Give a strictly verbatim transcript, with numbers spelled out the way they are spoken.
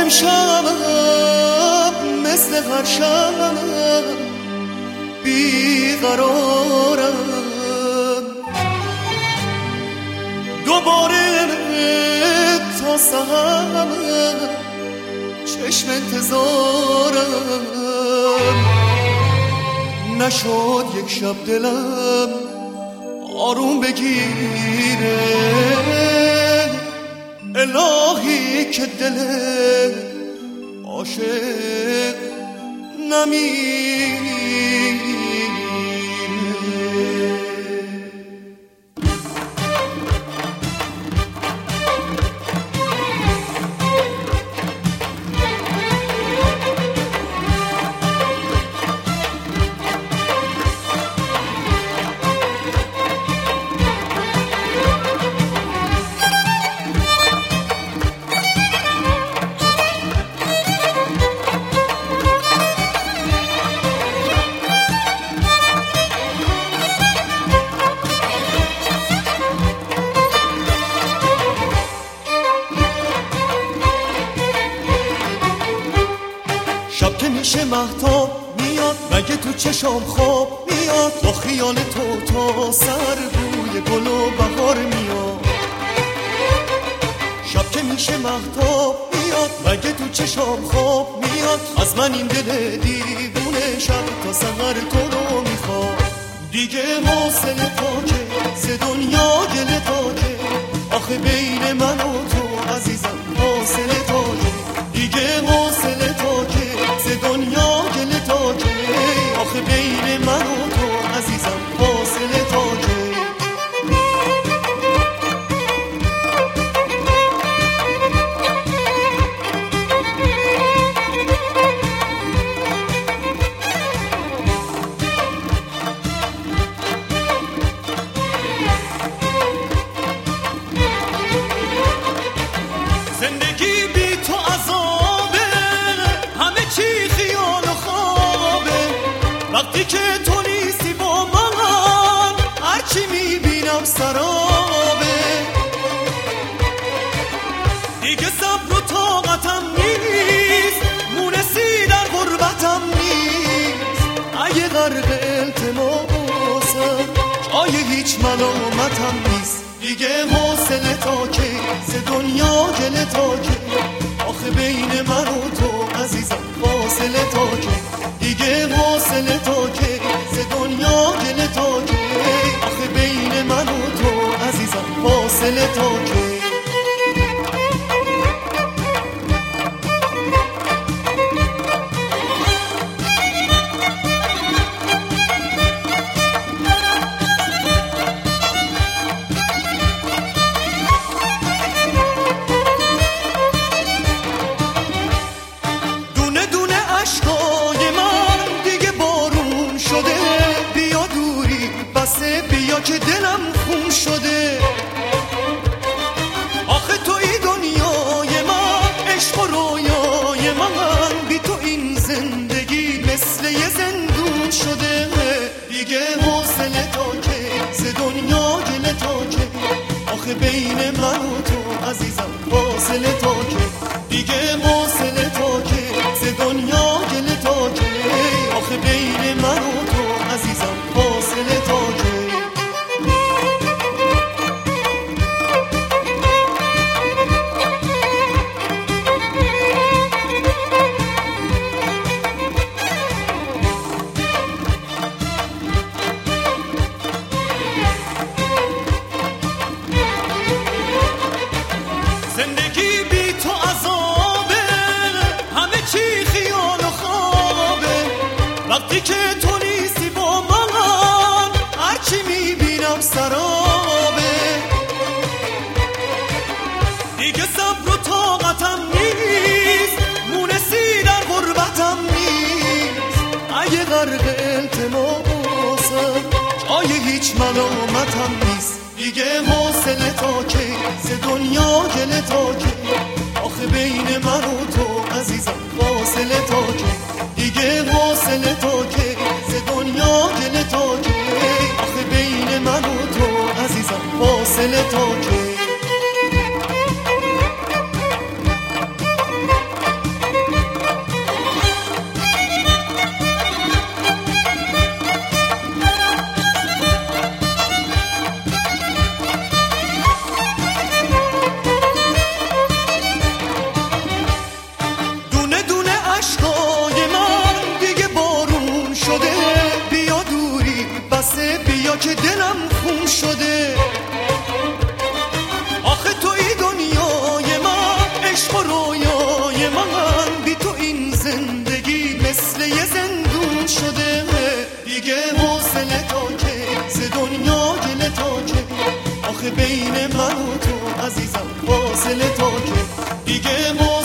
امشب مثل هر شب بیقرارم، دوباره تا سحر چشم انتظارم. نشد یک شب دلم آروم بگیره، الهی که دل عاشق نمیره. شب که میشه مهتاب میاد مگه تو چشام خواب میاد، با خیال تو تا سر بوی گل و بهار میاد. شب که میشه مهتاب میاد مگه تو چشام خواب میاد، از من این دل دیوونه شب تا سحر تو رو میخواد. دیگه حوصله تا که ز دنیا گله تا که، آخه بین من و تو عزیزم حوصله تا که، دیگه حوصله تا که ز دنیا گله تا که، آخه بین من و تو عزیزم حوصله تا که. زندگی بی تو عذابه، همه چی خیال و خوابه، وقتی که تو نیستی با من هرچی میبینم سرابه. دیگه صبر و طاقتم نیست، مونسی در غربتم نیست، اگه غرق التماسم جای هیچ ملامتم نیست. دیگه حوصله تا که ز دنیا گله تا که، آخه بین من و تو عزیزم فاصله تا که، دیگه حوصله تا که ز دنیا گله تا که، آخه بین من و تو عزیزم فاصله تا که. اشکای من دیگه بارون شده، بیا دوری بسه بیا که دلم خون شده. آخه توی دنیای من عشق و رویای من، بی تو این زندگی مثل یه زندون شده. دیگه حوصله تا که ز دنیا گله تا که، آخه بین من و تو عزیزم فاصله تا که، دیگه حوصله تا که ز دنیا گله تا که، آخه بین من و تو عزیزم فاصله تا که. زندگی بی تو عذابه، همه چی خیال و خوابه، وقتی که تو نیستی با من هرچی میبینم سرابه. دیگه صبر و طاقتم نیست، مونسی در غربتم نیست، اگه غرق التماسم جای هیچ ملامتم نیست. دیگه حوصله تا که ز دنیا گله تا که، آخه بین من و تو عزیزم فاصله تا که، دیگه حوصله تا که ز دنیا گله تا که، آخه بین من و تو عزیزم فاصله تا که. آخه بین من و تو عزیزم فاصله تا که دیگه ما